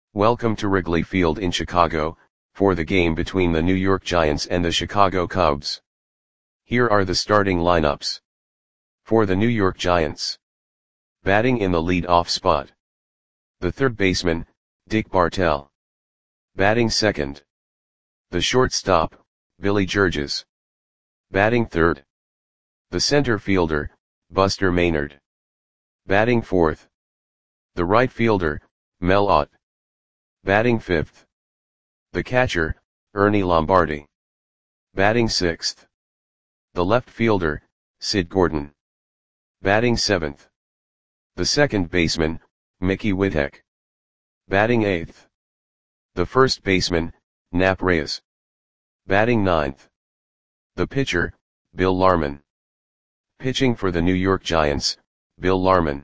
Welcome to Wrigley Field in Chicago, for the game between the New York Giants and the Chicago Cubs. Here are the starting lineups. For the New York Giants. Batting in the lead-off spot. The third baseman, Dick Bartell. Batting second. The shortstop, Billy Georges. Batting third. The center fielder, Buster Maynard. Batting fourth. The right fielder, Mel Ott. Batting fifth. The catcher, Ernie Lombardi. Batting sixth. The left fielder, Sid Gordon. Batting seventh. The second baseman, Mickey Whittek. Batting eighth. The first baseman, Nap Reyes. Batting ninth. The pitcher, Bill Larman. Pitching for the New York Giants, Bill Larman.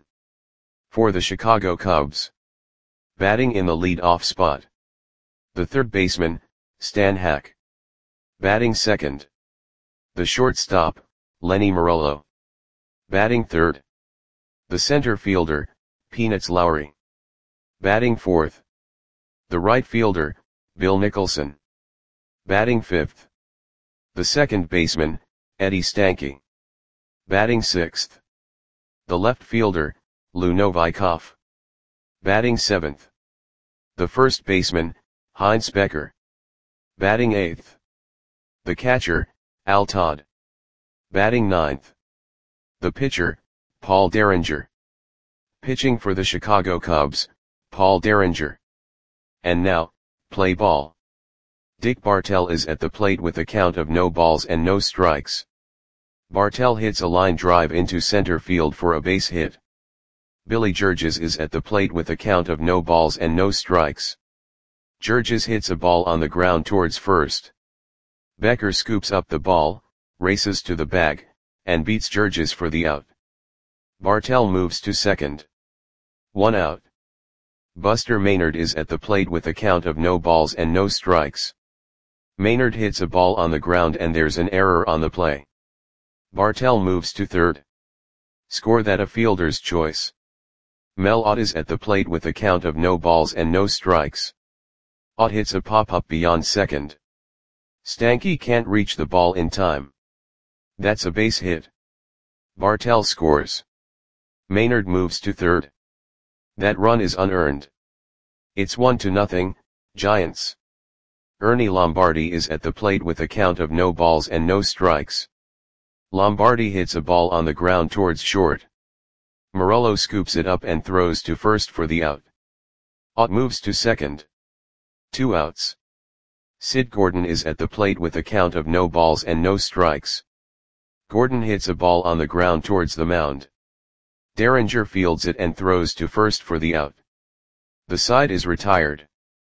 For the Chicago Cubs. Batting in the lead-off spot. The third baseman, Stan Hack. Batting second. The shortstop, Lenny Morello. Batting third. The center fielder, Peanuts Lowry. Batting fourth. The right fielder, Bill Nicholson. Batting fifth. The second baseman, Eddie Stanky. Batting sixth. The left fielder, Lou Novikov. Batting seventh. The first baseman, Heinz Becker. Batting eighth. The catcher, Al Todd. Batting ninth. The pitcher, Paul Derringer. Pitching for the Chicago Cubs, Paul Derringer. And now, play ball. Dick Bartell is at the plate with a count of no balls and no strikes. Bartell hits a line drive into center field for a base hit. Billy Georges is at the plate with a count of no balls and no strikes. Georges hits a ball on the ground towards first. Becker scoops up the ball, races to the bag, and beats Georges for the out. Bartell moves to second. 1 out. Buster Maynard is at the plate with a count of no balls and no strikes. Maynard hits a ball on the ground and there's an error on the play. Bartell moves to third. Score that a fielder's choice. Mel Ott is at the plate with a count of no balls and no strikes. Ott hits a pop-up beyond second. Stanky can't reach the ball in time. That's a base hit. Bartell scores. Maynard moves to third. That run is unearned. It's 1-0, Giants. Ernie Lombardi is at the plate with a count of no balls and no strikes. Lombardi hits a ball on the ground towards short. Morello scoops it up and throws to first for the out. Ott moves to second. 2 outs. Sid Gordon is at the plate with a count of no balls and no strikes. Gordon hits a ball on the ground towards the mound. Derringer fields it and throws to first for the out. The side is retired.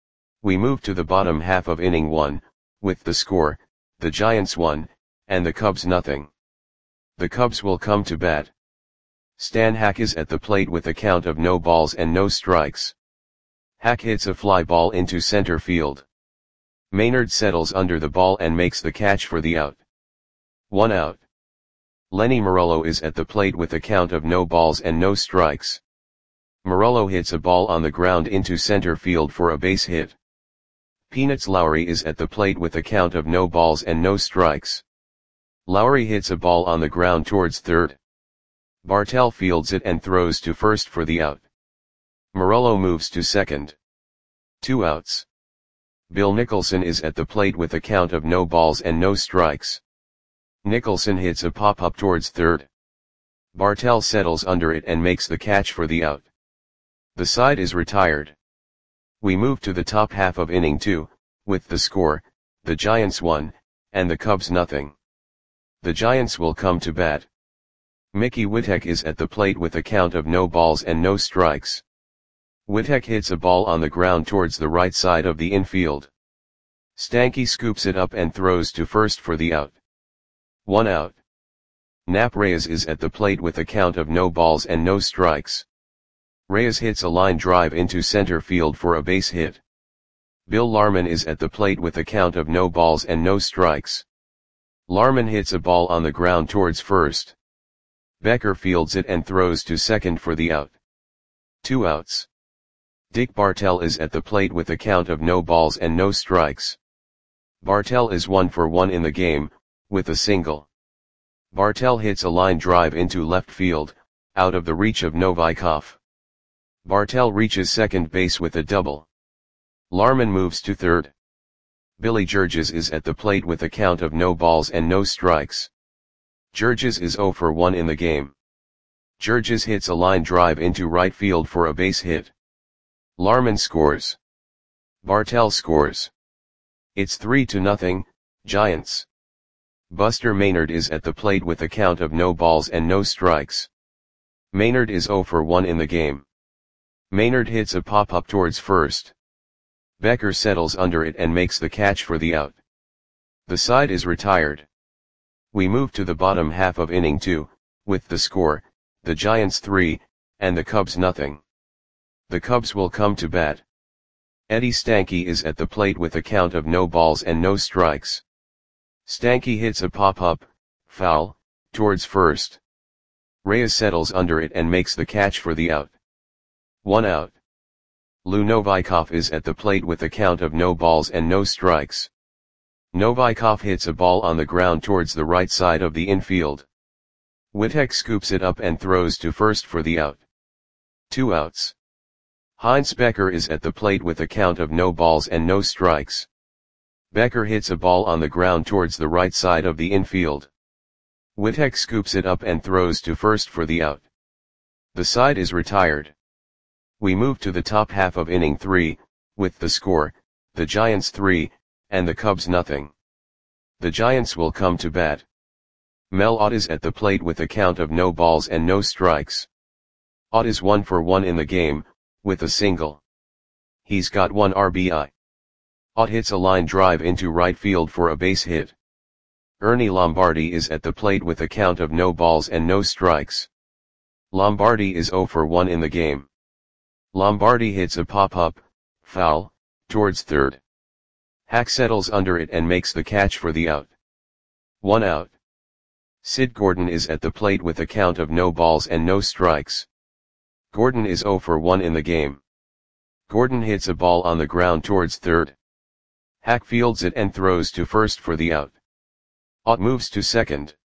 We move to the bottom half of inning 1, with the score, the Giants 1, and the Cubs 0. The Cubs will come to bat. Stan Hack is at the plate with a count of no balls and no strikes. Hack hits a fly ball into center field. Maynard settles under the ball and makes the catch for the out. 1 out. Lenny Morello is at the plate with a count of no balls and no strikes. Morello hits a ball on the ground into center field for a base hit. Peanuts Lowry is at the plate with a count of no balls and no strikes. Lowry hits a ball on the ground towards third. Bartell fields it and throws to first for the out. Morello moves to second. 2 outs. Bill Nicholson is at the plate with a count of no balls and no strikes. Nicholson hits a pop-up towards third. Bartell settles under it and makes the catch for the out. The side is retired. We move to the top half of inning 2, with the score, the Giants 1, and the Cubs 0. The Giants will come to bat. Mickey Whittek is at the plate with a count of no balls and no strikes. Whittek hits a ball on the ground towards the right side of the infield. Stanky scoops it up and throws to first for the out. 1 out. Nap Reyes is at the plate with a count of no balls and no strikes. Reyes hits a line drive into center field for a base hit. Bill Larman is at the plate with a count of no balls and no strikes. Larman hits a ball on the ground towards first. Becker fields it and throws to second for the out. 2 outs. Dick Bartell is at the plate with a count of no balls and no strikes. Bartell is 1 for 1 in the game, with a single. Bartell hits a line drive into left field, out of the reach of Novikov. Bartell reaches second base with a double. Larman moves to third. Billy Georges is at the plate with a count of no balls and no strikes. Georges is 0 for 1 in the game. Georges hits a line drive into right field for a base hit. Larman scores. Bartell scores. It's 3-0, Giants. Buster Maynard is at the plate with a count of no balls and no strikes. Maynard is 0 for 1 in the game. Maynard hits a pop-up towards first. Becker settles under it and makes the catch for the out. The side is retired. We move to the bottom half of inning 2, with the score, the Giants 3, and the Cubs nothing. The Cubs will come to bat. Eddie Stanky is at the plate with a count of no balls and no strikes. Stanky hits a pop-up, foul, towards first. Reyes settles under it and makes the catch for the out. 1 out. Lou Novikov is at the plate with a count of no balls and no strikes. Novikov hits a ball on the ground towards the right side of the infield. Witek scoops it up and throws to first for the out. 2 outs. Heinz Becker is at the plate with a count of no balls and no strikes. Becker hits a ball on the ground towards the right side of the infield. Witek scoops it up and throws to first for the out. The side is retired. We move to the top half of inning 3, with the score, the Giants 3, and the Cubs nothing. The Giants will come to bat. Mel Ott is at the plate with a count of no balls and no strikes. Ott is 1 for 1 in the game, with a single. He's got 1 RBI. Ott hits a line drive into right field for a base hit. Ernie Lombardi is at the plate with a count of no balls and no strikes. Lombardi is 0 for 1 in the game. Lombardi hits a pop-up, foul, towards third. Hack settles under it and makes the catch for the out. 1 out. Sid Gordon is at the plate with a count of no balls and no strikes. Gordon is 0 for 1 in the game. Gordon hits a ball on the ground towards third. Hack fields it and throws to first for the out. Ott moves to second.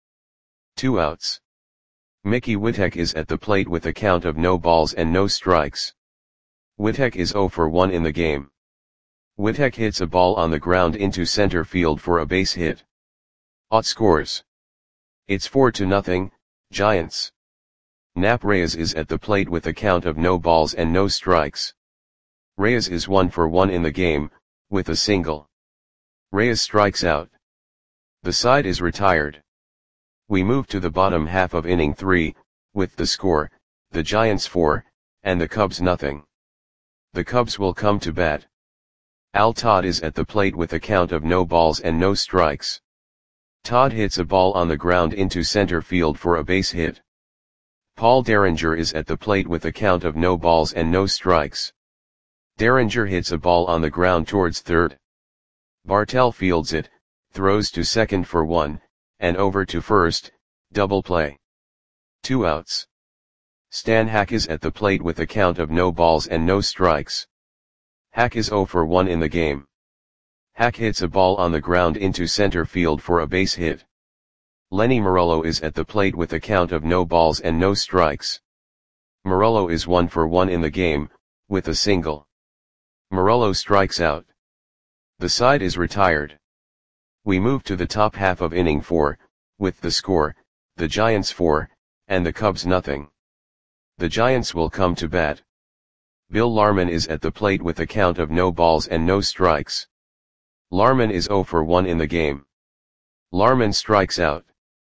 2 outs. Mickey Witek is at the plate with a count of no balls and no strikes. Witek is 0 for 1 in the game. Witek hits a ball on the ground into center field for a base hit. Ott scores. It's 4-0, Giants. Nap Reyes is at the plate with a count of no balls and no strikes. Reyes is 1 for 1 in the game, with a single. Reyes strikes out. The side is retired. We move to the bottom half of inning 3, with the score, the Giants 4, and the Cubs nothing. The Cubs will come to bat. Al Todd is at the plate with a count of no balls and no strikes. Todd hits a ball on the ground into center field for a base hit. Paul Derringer is at the plate with a count of no balls and no strikes. Derringer hits a ball on the ground towards third. Bartell fields it, throws to second for 1, and over to first, double play. 2 outs. Stan Hack is at the plate with a count of no balls and no strikes. Hack is 0 for 1 in the game. Hack hits a ball on the ground into center field for a base hit. Lenny Morello is at the plate with a count of no balls and no strikes. Morello is 1 for 1 in the game, with a single. Morello strikes out. The side is retired. We move to the top half of inning 4, with the score, the Giants 4, and the Cubs nothing. The Giants will come to bat. Bill Larman is at the plate with a count of no balls and no strikes. Larman is 0 for 1 in the game. Larman strikes out.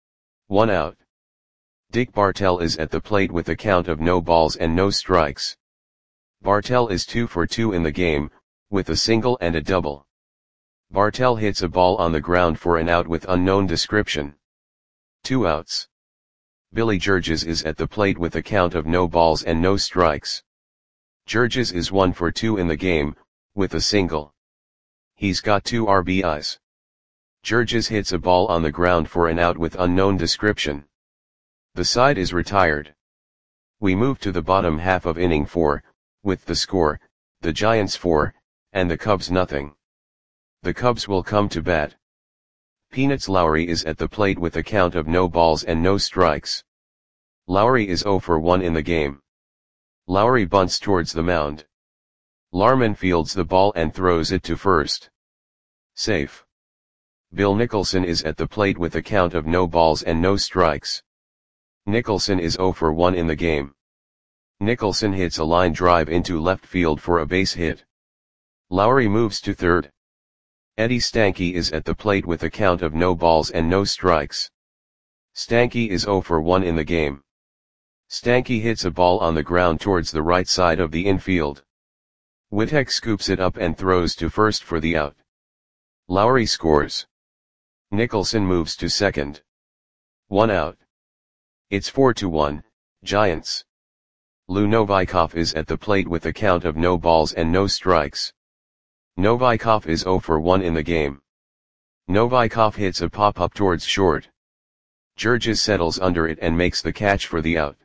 1 out. Dick Bartell is at the plate with a count of no balls and no strikes. Bartell is 2 for 2 in the game, with a single and a double. Bartell hits a ball on the ground for an out with unknown description. 2 outs. Billy Georges is at the plate with a count of no balls and no strikes. Georges is 1 for 2 in the game, with a single. He's got 2 RBIs. Georges hits a ball on the ground for an out with unknown description. The side is retired. We move to the bottom half of inning 4, with the score, the Giants 4, and the Cubs nothing. The Cubs will come to bat. Peanuts Lowry is at the plate with a count of no balls and no strikes. Lowry is 0 for 1 in the game. Lowry bunts towards the mound. Larman fields the ball and throws it to first. Safe. Bill Nicholson is at the plate with a count of no balls and no strikes. Nicholson is 0 for 1 in the game. Nicholson hits a line drive into left field for a base hit. Lowry moves to third. Eddie Stanky is at the plate with a count of no balls and no strikes. Stanky is 0 for 1 in the game. Stanky hits a ball on the ground towards the right side of the infield. Wittek scoops it up and throws to first for the out. Lowry scores. Nicholson moves to second. 1 out. It's 4-1, Giants. Lou Novikov is at the plate with a count of no balls and no strikes. Novikov is 0 for 1 in the game. Novikov hits a pop-up towards short. Georges settles under it and makes the catch for the out.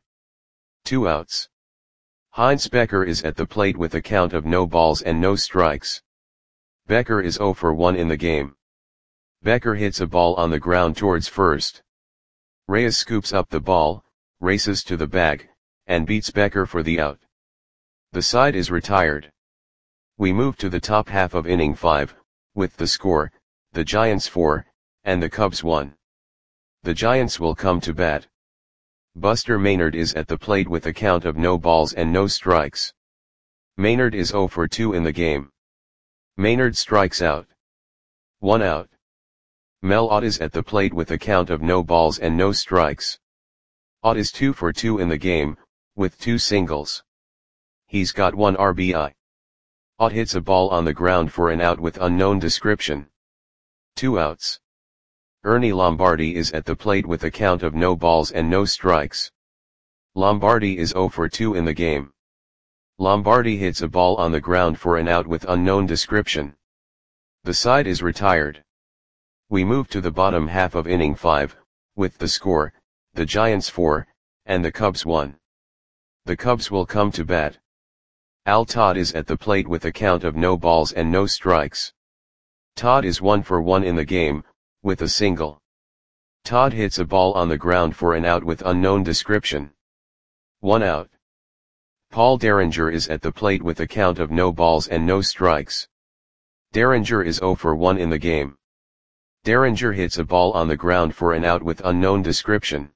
2 outs. Heinz Becker is at the plate with a count of no balls and no strikes. Becker is 0 for 1 in the game. Becker hits a ball on the ground towards first. Reyes scoops up the ball, races to the bag, and beats Becker for the out. The side is retired. We move to the top half of inning 5, with the score, the Giants 4, and the Cubs 1. The Giants will come to bat. Buster Maynard is at the plate with a count of no balls and no strikes. Maynard is 0 for 2 in the game. Maynard strikes out. 1 out. Mel Ott is at the plate with a count of no balls and no strikes. Ott is 2 for 2 in the game, with 2 singles. He's got 1 RBI. Ott hits a ball on the ground for an out with unknown description. 2 outs. Ernie Lombardi is at the plate with a count of no balls and no strikes. Lombardi is 0 for 2 in the game. Lombardi hits a ball on the ground for an out with unknown description. The side is retired. We move to the bottom half of inning 5, with the score, the Giants 4, and the Cubs 1. The Cubs will come to bat. Al Todd is at the plate with a count of no balls and no strikes. Todd is 1 for 1 in the game, with a single. Todd hits a ball on the ground for an out with unknown description. 1 out. Paul Derringer is at the plate with a count of no balls and no strikes. Derringer is 0 for 1 in the game. Derringer hits a ball on the ground for an out with unknown description.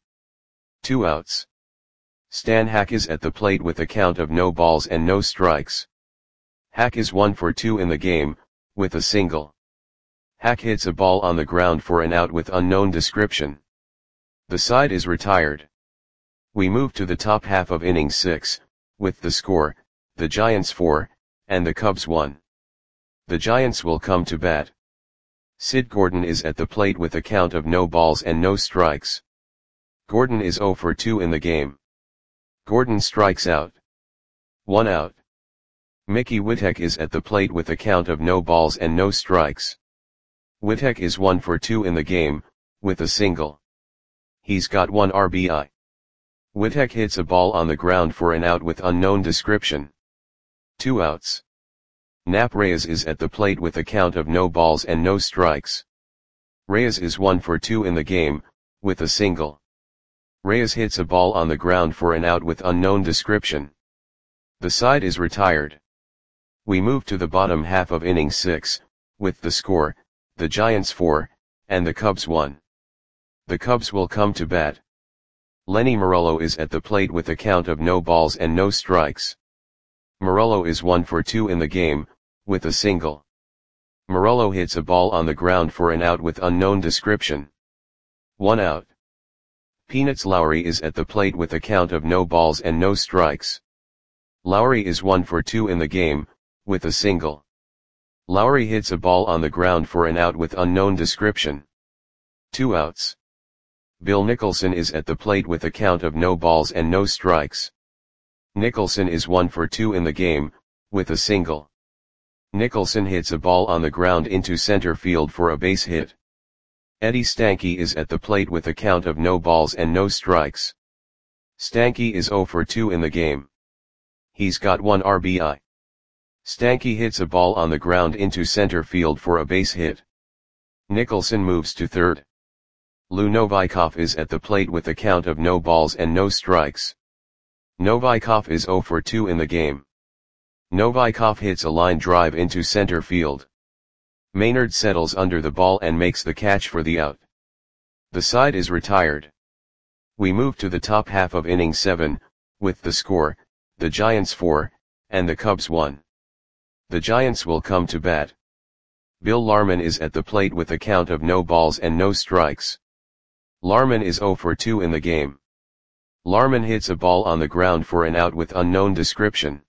2 outs. Stan Hack is at the plate with a count of no balls and no strikes. Hack is 1 for 2 in the game, with a single. Hack hits a ball on the ground for an out with unknown description. The side is retired. We move to the top half of inning 6, with the score, the Giants 4, and the Cubs 1. The Giants will come to bat. Sid Gordon is at the plate with a count of no balls and no strikes. Gordon is 0 for 2 in the game. Gordon strikes out. 1 out. Mickey Wittek is at the plate with a count of no balls and no strikes. Wittek is 1 for 2 in the game, with a single. He's got 1 RBI. Wittek hits a ball on the ground for an out with unknown description. 2 outs. Nap Reyes is at the plate with a count of no balls and no strikes. Reyes is 1 for 2 in the game, with a single. Reyes hits a ball on the ground for an out with unknown description. The side is retired. We move to the bottom half of inning 6, with the score, the Giants 4, and the Cubs 1. The Cubs will come to bat. Lenny Morello is at the plate with a count of no balls and no strikes. Morello is 1 for 2 in the game, with a single. Morello hits a ball on the ground for an out with unknown description. 1 out. Peanuts Lowry is at the plate with a count of no balls and no strikes. Lowry is 1 for 2 in the game, with a single. Lowry hits a ball on the ground for an out with unknown description. 2 outs. Bill Nicholson is at the plate with a count of no balls and no strikes. Nicholson is 1 for 2 in the game, with a single. Nicholson hits a ball on the ground into center field for a base hit. Eddie Stanky is at the plate with a count of no balls and no strikes. Stanky is 0 for 2 in the game. He's got 1 RBI. Stanky hits a ball on the ground into center field for a base hit. Nicholson moves to third. Lou Novikov is at the plate with a count of no balls and no strikes. Novikov is 0 for 2 in the game. Novikov hits a line drive into center field. Maynard settles under the ball and makes the catch for the out. The side is retired. We move to the top half of inning 7, with the score, the Giants 4, and the Cubs 1. The Giants will come to bat. Bill Larman is at the plate with a count of no balls and no strikes. Larman is 0 for 2 in the game. Larman hits a ball on the ground for an out with unknown description.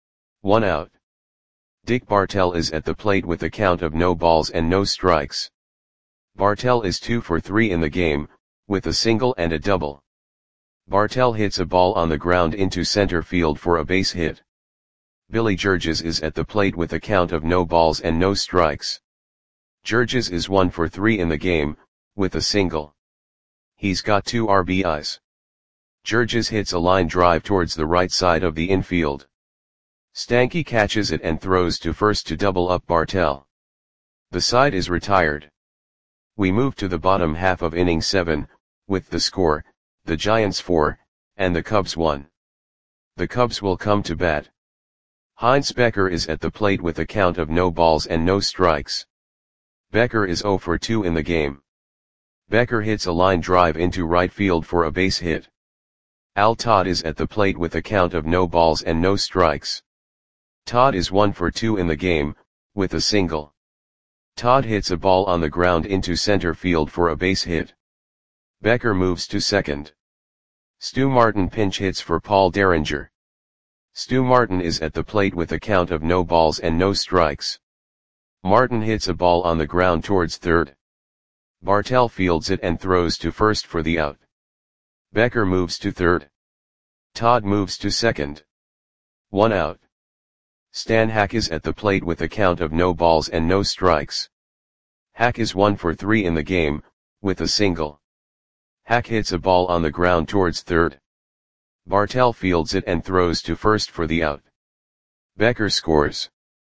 1 out. Dick Bartell is at the plate with a count of no balls and no strikes. Bartell is 2 for 3 in the game, with a single and a double. Bartell hits a ball on the ground into center field for a base hit. Billy Georges is at the plate with a count of no balls and no strikes. Georges is 1 for 3 in the game, with a single. He's got 2 RBIs. Georges hits a line drive towards the right side of the infield. Stanky catches it and throws to first to double up Bartell. The side is retired. We move to the bottom half of inning 7, with the score, the Giants 4, and the Cubs 1. The Cubs will come to bat. Heinz Becker is at the plate with a count of no balls and no strikes. Becker is 0 for 2 in the game. Becker hits a line drive into right field for a base hit. Al Todd is at the plate with a count of no balls and no strikes. Todd is 1 for 2 in the game, with a single. Todd hits a ball on the ground into center field for a base hit. Becker moves to second. Stu Martin pinch hits for Paul Derringer. Stu Martin is at the plate with a count of no balls and no strikes. Martin hits a ball on the ground towards third. Bartell fields it and throws to first for the out. Becker moves to third. Todd moves to second. 1 out. Stan Hack is at the plate with a count of no balls and no strikes. Hack is 1 for 3 in the game, with a single. Hack hits a ball on the ground towards third. Bartell fields it and throws to first for the out. Becker scores.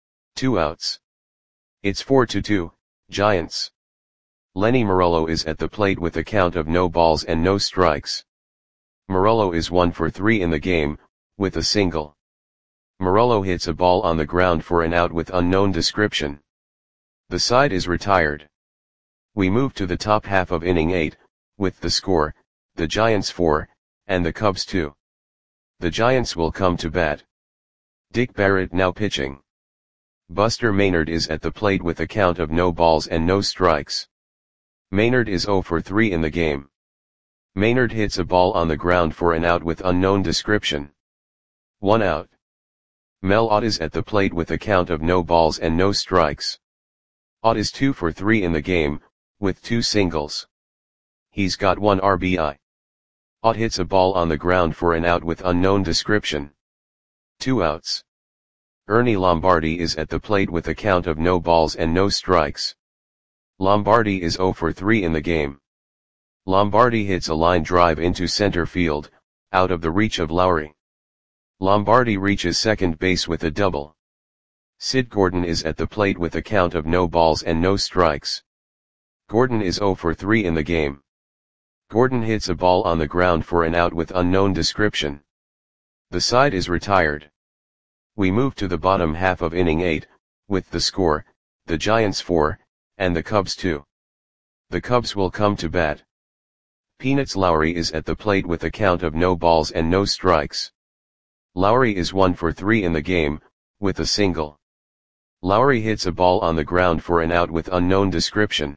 2 outs. It's 4-2, Giants. Lenny Morello is at the plate with a count of no balls and no strikes. Morello is 1 for 3 in the game, with a single. Morello hits a ball on the ground for an out with unknown description. The side is retired. We move to the top half of inning 8, with the score, the Giants 4, and the Cubs 2. The Giants will come to bat. Dick Barrett now pitching. Buster Maynard is at the plate with a count of no balls and no strikes. Maynard is 0 for 3 in the game. Maynard hits a ball on the ground for an out with unknown description. 1 out. Mel Ott is at the plate with a count of no balls and no strikes. Ott is 2 for 3 in the game, with 2 singles. He's got 1 RBI. Ott hits a ball on the ground for an out with unknown description. 2 outs. Ernie Lombardi is at the plate with a count of no balls and no strikes. Lombardi is 0 for 3 in the game. Lombardi hits a line drive into center field, out of the reach of Lowry. Lombardi reaches second base with a double. Sid Gordon is at the plate with a count of no balls and no strikes. Gordon is 0 for 3 in the game. Gordon hits a ball on the ground for an out with unknown description. The side is retired. We move to the bottom half of inning 8, with the score, the Giants 4, and the Cubs 2. The Cubs will come to bat. Peanuts Lowry is at the plate with a count of no balls and no strikes. Lowry is 1 for 3 in the game, with a single. Lowry hits a ball on the ground for an out with unknown description.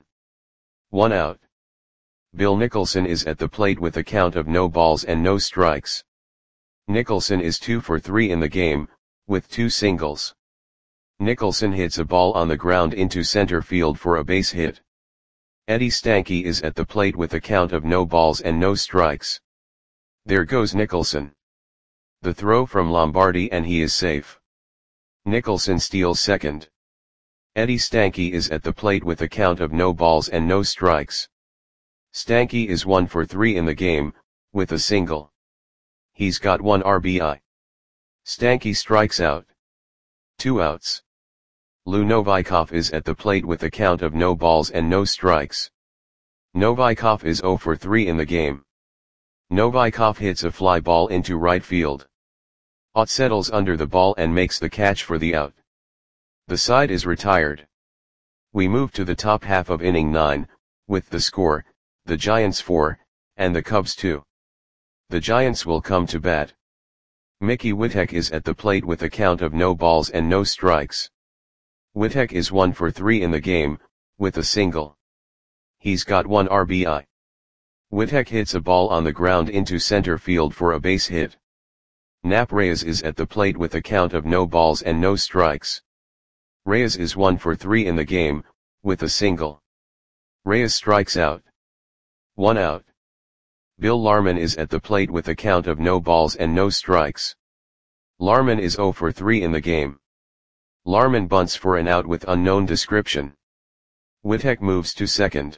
1 out. Bill Nicholson is at the plate with a count of no balls and no strikes. Nicholson is 2 for 3 in the game, with 2 singles. Nicholson hits a ball on the ground into center field for a base hit. Eddie Stanky is at the plate with a count of no balls and no strikes. There goes Nicholson. The throw from Lombardi and he is safe. Nicholson steals second. Eddie Stanky is at the plate with a count of no balls and no strikes. Stanky is 1 for 3 in the game, with a single. He's got 1 RBI. Stanky strikes out. 2 outs. Lou Novikov is at the plate with a count of no balls and no strikes. Novikov is 0 for 3 in the game. Novikov hits a fly ball into right field. Ott settles under the ball and makes the catch for the out. The side is retired. We move to the top half of inning 9, with the score, the Giants 4, and the Cubs 2. The Giants will come to bat. Mickey Witek is at the plate with a count of no balls and no strikes. Witek is 1 for 3 in the game, with a single. He's got 1 RBI. Witek hits a ball on the ground into center field for a base hit. Nap Reyes is at the plate with a count of no balls and no strikes. Reyes is 1 for 3 in the game, with a single. Reyes strikes out. 1 out. Bill Larman is at the plate with a count of no balls and no strikes. Larman is 0 for 3 in the game. Larman bunts for an out with unknown description. Witek moves to second.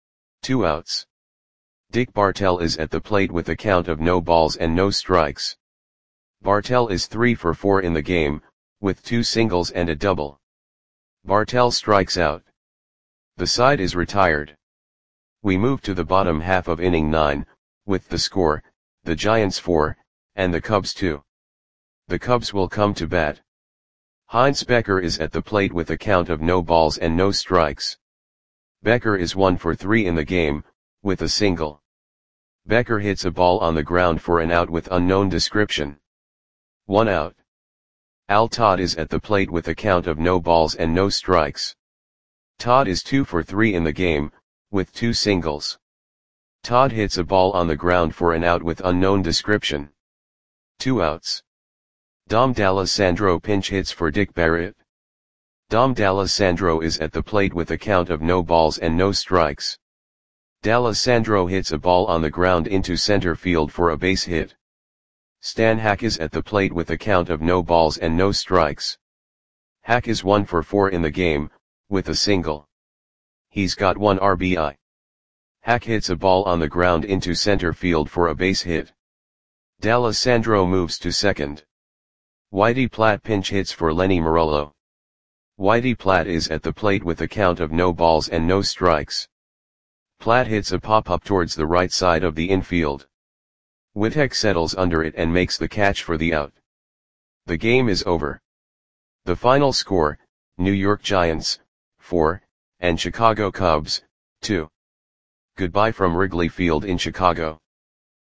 2 outs. Dick Bartell is at the plate with a count of no balls and no strikes. Bartell is 3 for 4 in the game, with 2 singles and a double. Bartell strikes out. The side is retired. We move to the bottom half of inning 9, with the score, the Giants 4, and the Cubs 2. The Cubs will come to bat. Heinz Becker is at the plate with a count of no balls and no strikes. Becker is 1 for 3 in the game, with a single. Becker hits a ball on the ground for an out with unknown description. 1 out. Al Todd is at the plate with a count of no balls and no strikes. Todd is 2 for 3 in the game, with 2 singles. Todd hits a ball on the ground for an out with unknown description. 2 outs. Dom D'Alessandro pinch hits for Dick Barrett. Dom D'Alessandro is at the plate with a count of no balls and no strikes. D'Alessandro hits a ball on the ground into center field for a base hit. Stan Hack is at the plate with a count of no balls and no strikes. Hack is 1 for 4 in the game, with a single. He's got 1 RBI. Hack hits a ball on the ground into center field for a base hit. D'Alessandro moves to second. Whitey Platt pinch hits for Lenny Marollo. Whitey Platt is at the plate with a count of no balls and no strikes. Platt hits a pop-up towards the right side of the infield. Witek settles under it and makes the catch for the out. The game is over. The final score, New York Giants, 4, and Chicago Cubs, 2. Goodbye from Wrigley Field in Chicago.